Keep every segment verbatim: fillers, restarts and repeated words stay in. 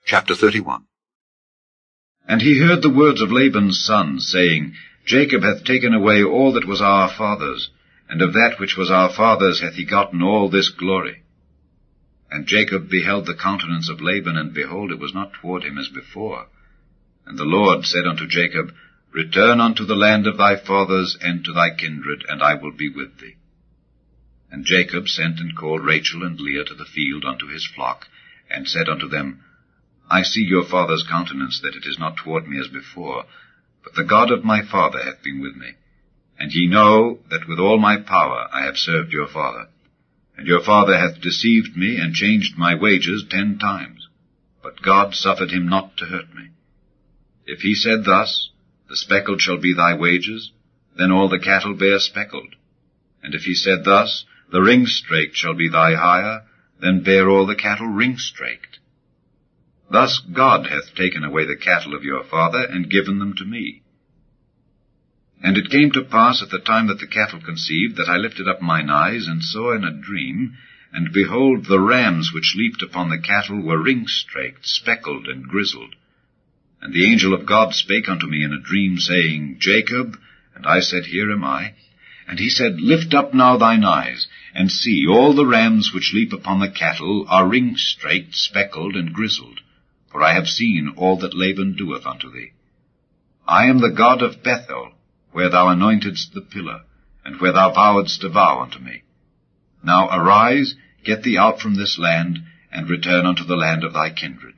Chapter thirty-one. And he heard the words of Laban's sons, saying, Jacob hath taken away all that was our father's, and of that which was our father's hath he gotten all this glory. And Jacob beheld the countenance of Laban, and behold, it was not toward him as before. And the Lord said unto Jacob, Return unto the land of thy fathers, and to thy kindred, and I will be with thee. And Jacob sent and called Rachel and Leah to the field unto his flock, and said unto them, I see your father's countenance, that it is not toward me as before, but the God of my father hath been with me. And ye know that with all my power I have served your father. And your father hath deceived me, and changed my wages ten times. But God suffered him not to hurt me. If he said thus, The speckled shall be thy wages, then all the cattle bear speckled. And if he said thus, The ring-straked shall be thy hire, then bear all the cattle ring-straked. Thus God hath taken away the cattle of your father, and given them to me. And it came to pass at the time that the cattle conceived, that I lifted up mine eyes, and saw in a dream, and behold, the rams which leaped upon the cattle were ring-straked, speckled, and grizzled. And the angel of God spake unto me in a dream, saying, Jacob. And I said, Here am I. And he said, Lift up now thine eyes, and see, all the rams which leap upon the cattle are ring-straked, speckled, and grizzled. For I have seen all that Laban doeth unto thee. I am the God of Bethel, where thou anointedst the pillar, and where thou vowedst a vow unto me. Now arise, get thee out from this land, and return unto the land of thy kindred.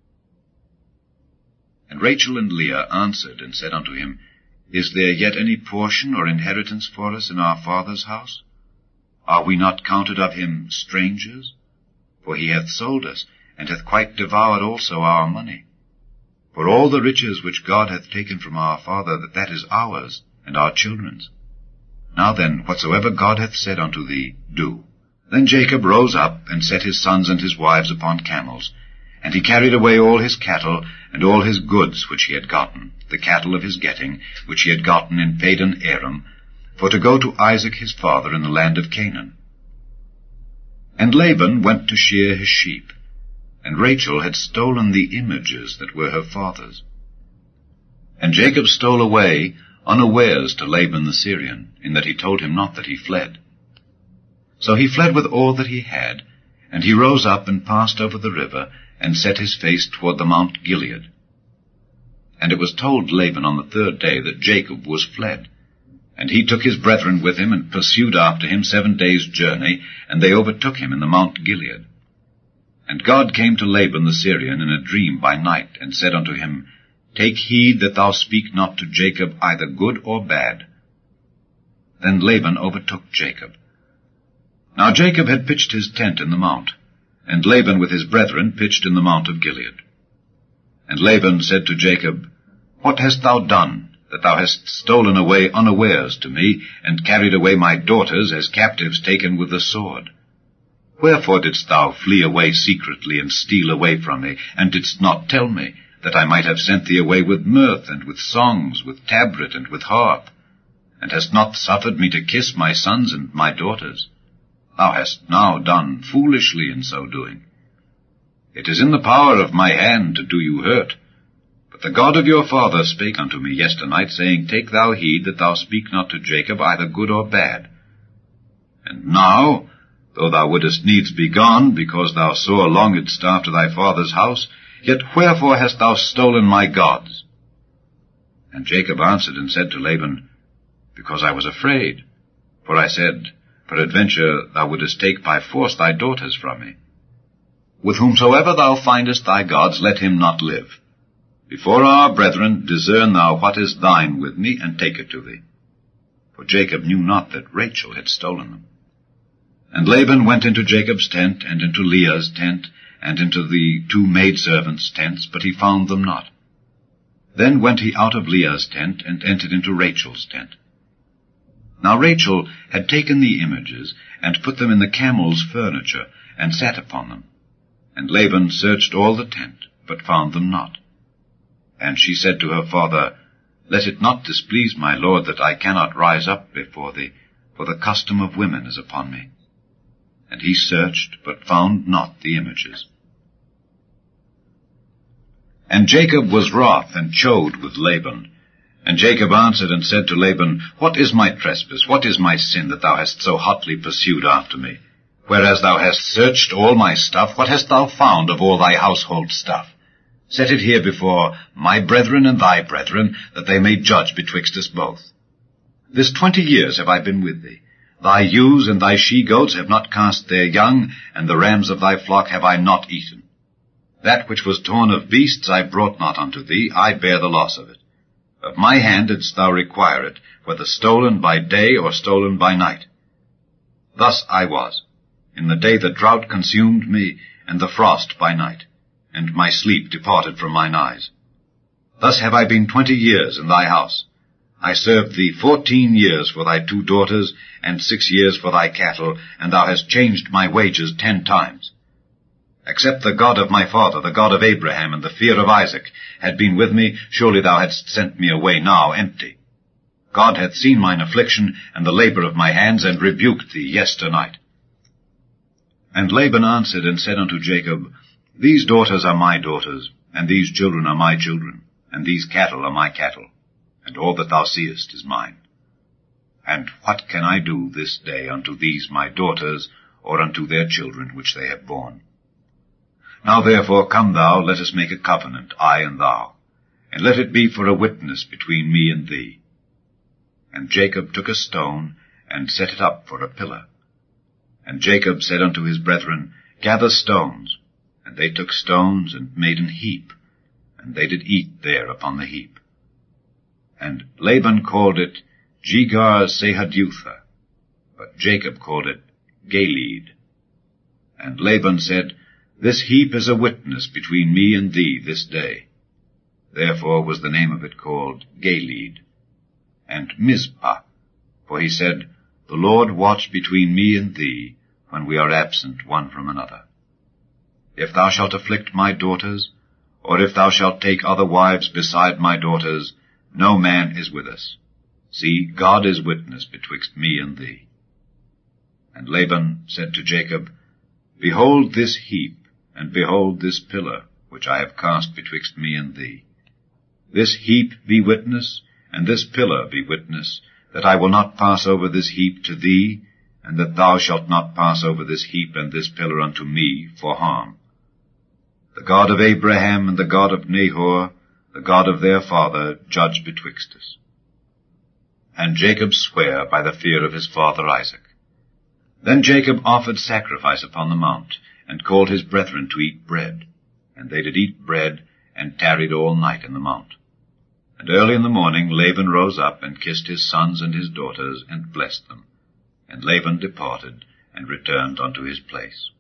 And Rachel and Leah answered and said unto him, Is there yet any portion or inheritance for us in our father's house? Are we not counted of him strangers? For he hath sold us, and hath quite devoured also our money. For all the riches which God hath taken from our father, that that is ours, and our children's. Now then, whatsoever God hath said unto thee, do. Then Jacob rose up, and set his sons and his wives upon camels, and he carried away all his cattle, and all his goods which he had gotten, the cattle of his getting, which he had gotten in Padan Aram, for to go to Isaac his father in the land of Canaan. And Laban went to shear his sheep, and Rachel had stolen the images that were her father's. And Jacob stole away unawares to Laban the Syrian, in that he told him not that he fled. So he fled with all that he had, and he rose up and passed over the river, and set his face toward the Mount Gilead. And it was told Laban on the third day that Jacob was fled. And he took his brethren with him, and pursued after him seven days' journey, and they overtook him in the Mount Gilead. And God came to Laban the Syrian in a dream by night, and said unto him, Take heed that thou speak not to Jacob either good or bad. Then Laban overtook Jacob. Now Jacob had pitched his tent in the mount, and Laban with his brethren pitched in the mount of Gilead. And Laban said to Jacob, What hast thou done, that thou hast stolen away unawares to me, and carried away my daughters as captives taken with the sword? Wherefore didst thou flee away secretly, and steal away from me, and didst not tell me, that I might have sent thee away with mirth, and with songs, with tabret, and with harp, and hast not suffered me to kiss my sons and my daughters? Thou hast now done foolishly in so doing. It is in the power of my hand to do you hurt. But the God of your father spake unto me yesternight, saying, Take thou heed that thou speak not to Jacob either good or bad. And now, though thou wouldest needs be gone, because thou sore longedst after thy father's house, yet wherefore hast thou stolen my gods? And Jacob answered and said to Laban, Because I was afraid. For I said, Peradventure thou wouldest take by force thy daughters from me. With whomsoever thou findest thy gods, let him not live. Before our brethren discern thou what is thine with me, and take it to thee. For Jacob knew not that Rachel had stolen them. And Laban went into Jacob's tent, and into Leah's tent, and into the two maidservants' tents, but he found them not. Then went he out of Leah's tent, and entered into Rachel's tent. Now Rachel had taken the images, and put them in the camel's furniture, and sat upon them. And Laban searched all the tent, but found them not. And she said to her father, Let it not displease my lord that I cannot rise up before thee, for the custom of women is upon me. And he searched, but found not the images. And Jacob was wroth, and chode with Laban. And Jacob answered and said to Laban, What is my trespass? What is my sin, that thou hast so hotly pursued after me? Whereas thou hast searched all my stuff, what hast thou found of all thy household stuff? Set it here before my brethren and thy brethren, that they may judge betwixt us both. This twenty years have I been with thee. Thy ewes and thy she-goats have not cast their young, and the rams of thy flock have I not eaten. That which was torn of beasts I brought not unto thee, I bear the loss of it. Of my hand didst thou require it, whether stolen by day or stolen by night. Thus I was, in the day the drought consumed me, and the frost by night, and my sleep departed from mine eyes. Thus have I been twenty years in thy house. I served thee fourteen years for thy two daughters, and six years for thy cattle, and thou hast changed my wages ten times. Except the God of my father, the God of Abraham, and the fear of Isaac, had been with me, surely thou hadst sent me away now empty. God hath seen mine affliction, and the labor of my hands, and rebuked thee yesternight. And Laban answered and said unto Jacob, These daughters are my daughters, and these children are my children, and these cattle are my cattle, and all that thou seest is mine. And what can I do this day unto these my daughters, or unto their children which they have borne? Now therefore come thou, let us make a covenant, I and thou, and let it be for a witness between me and thee. And Jacob took a stone, and set it up for a pillar. And Jacob said unto his brethren, Gather stones. And they took stones, and made an heap, and they did eat there upon the heap. And Laban called it Jegar-sahadutha, but Jacob called it Galeed. And Laban said, This heap is a witness between me and thee this day. Therefore was the name of it called Galeed. And Mizpah, for he said, The Lord watch between me and thee, when we are absent one from another. If thou shalt afflict my daughters, or if thou shalt take other wives beside my daughters, no man is with us. See, God is witness betwixt me and thee. And Laban said to Jacob, Behold this heap, and behold this pillar, which I have cast betwixt me and thee. This heap be witness, and this pillar be witness, that I will not pass over this heap to thee, and that thou shalt not pass over this heap and this pillar unto me for harm. The God of Abraham and the God of Nahor, the God of their father, judge betwixt us. And Jacob sware by the fear of his father Isaac. Then Jacob offered sacrifice upon the mount, and called his brethren to eat bread. And they did eat bread, and tarried all night in the mount. And early in the morning Laban rose up, and kissed his sons and his daughters, and blessed them. And Laban departed, and returned unto his place.